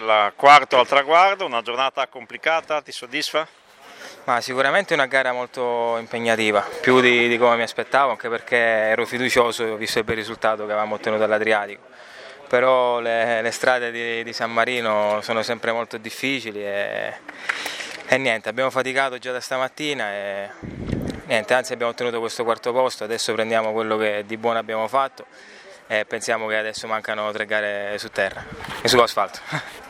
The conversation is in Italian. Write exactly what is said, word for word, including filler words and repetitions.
dal quarto al traguardo, una giornata complicata, ti soddisfa? Ma sicuramente una gara molto impegnativa, più di, di come mi aspettavo, anche perché ero fiducioso visto il bel risultato che avevamo ottenuto all'Adriatico. Però le, le strade di, di San Marino sono sempre molto difficili e, e niente, abbiamo faticato già da stamattina e niente, anzi abbiamo ottenuto questo quarto posto, adesso prendiamo quello che di buono abbiamo fatto e pensiamo che adesso mancano tre gare su terra e sull'asfalto.